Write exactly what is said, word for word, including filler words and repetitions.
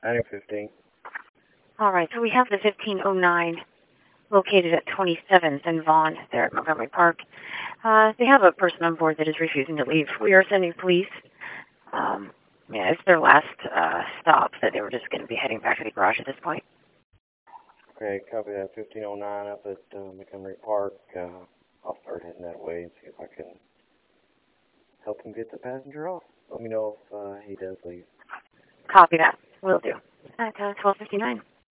nine fifteen. All right, so we have the fifteen oh nine located at twenty-seventh and Vaughn there at Montgomery Park. Uh, they have a person on board that is refusing to leave. We are sending police. Um, yeah, it's their last uh, stop, so they were just going to be heading back to the garage at this point. Okay, copy that. fifteen oh nine up at uh, Montgomery Park. Uh, I'll start heading that way and see if I can help him get the passenger off. Let me know if uh, he does leave. Copy that. Will do. At uh, twelve fifty-nine.